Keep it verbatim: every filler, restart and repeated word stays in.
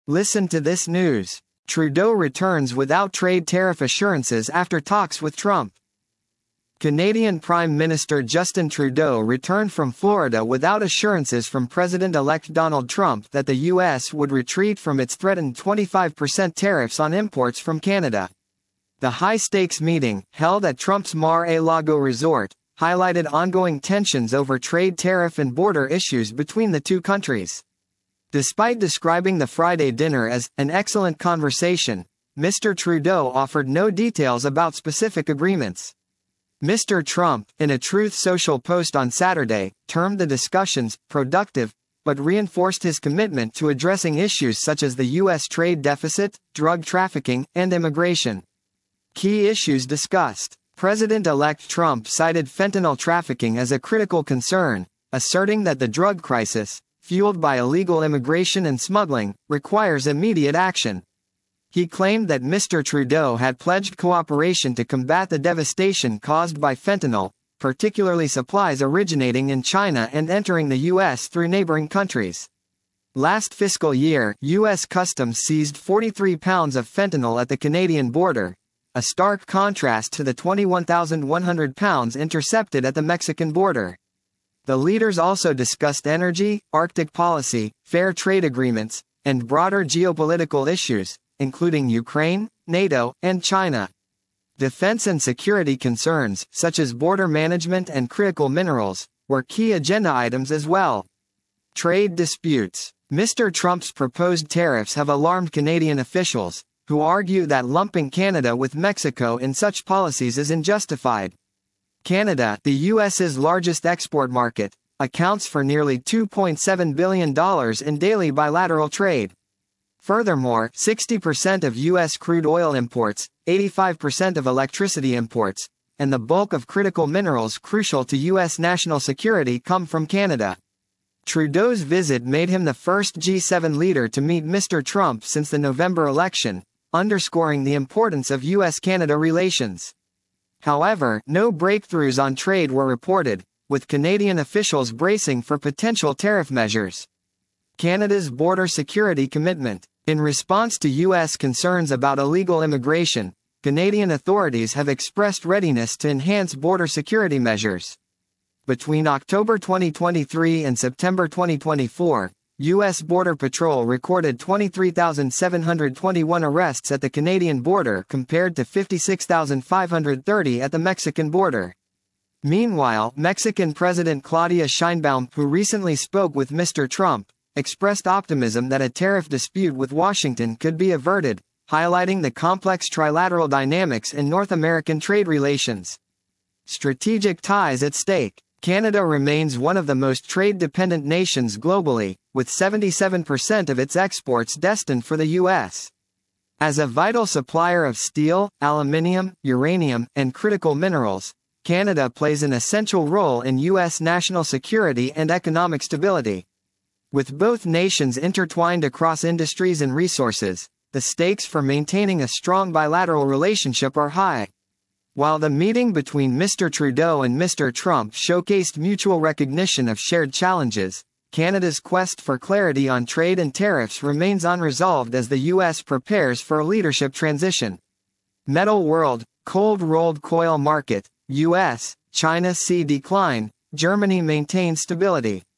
Listen to this news. Trudeau returns without trade tariff assurances after talks with Trump. Canadian Prime Minister Justin Trudeau returned from Florida without assurances from President-elect Donald Trump that the U S would retreat from its threatened twenty-five percent tariffs on imports from Canada. The high-stakes meeting, held at Trump's Mar-a-Lago resort, highlighted ongoing tensions over trade tariff and border issues between the two countries. Despite describing the Friday dinner as an excellent conversation, Mister Trudeau offered no details about specific agreements. Mister Trump, in a Truth Social post on Saturday, termed the discussions productive, but reinforced his commitment to addressing issues such as the U S trade deficit, drug trafficking, and immigration. Key issues discussed. President-elect Trump cited fentanyl trafficking as a critical concern, asserting that the drug crisis, fueled by illegal immigration and smuggling, requires immediate action. He claimed that Mister Trudeau had pledged cooperation to combat the devastation caused by fentanyl, particularly supplies originating in China and entering the U S through neighboring countries. Last fiscal year, U S Customs seized forty-three pounds of fentanyl at the Canadian border, a stark contrast to the twenty-one thousand one hundred pounds intercepted at the Mexican border. The leaders also discussed energy, Arctic policy, fair trade agreements, and broader geopolitical issues, including Ukraine, NATO, and China. Defense and security concerns, such as border management and critical minerals, were key agenda items as well. Trade disputes. Mister Trump's proposed tariffs have alarmed Canadian officials, who argue that lumping Canada with Mexico in such policies is unjustified. Canada, the U S's largest export market, accounts for nearly two point seven billion dollars in daily bilateral trade. Furthermore, sixty percent of U S crude oil imports, eighty-five percent of electricity imports, and the bulk of critical minerals crucial to U S national security come from Canada. Trudeau's visit made him the first G seven leader to meet Mister Trump since the November election, underscoring the importance of U S Canada relations. However, no breakthroughs on trade were reported, with Canadian officials bracing for potential tariff measures. Canada's border security commitment. In response to U S concerns about illegal immigration, Canadian authorities have expressed readiness to enhance border security measures. Between October twenty twenty-three and September twenty twenty-four, U S Border Patrol recorded twenty-three thousand seven hundred twenty-one arrests at the Canadian border compared to fifty-six thousand five hundred thirty at the Mexican border. Meanwhile, Mexican President Claudia Sheinbaum, who recently spoke with Mister Trump, expressed optimism that a tariff dispute with Washington could be averted, highlighting the complex trilateral dynamics in North American trade relations. Strategic ties at stake. Canada remains one of the most trade-dependent nations globally, with seventy-seven percent of its exports destined for the U S. As a vital supplier of steel, aluminium, uranium, and critical minerals, Canada plays an essential role in U S national security and economic stability. With both nations intertwined across industries and resources, the stakes for maintaining a strong bilateral relationship are high. While the meeting between Mister Trudeau and Mister Trump showcased mutual recognition of shared challenges, Canada's quest for clarity on trade and tariffs remains unresolved as the U S prepares for a leadership transition. Metal World, cold-rolled coil market, U S, China see decline, Germany maintains stability.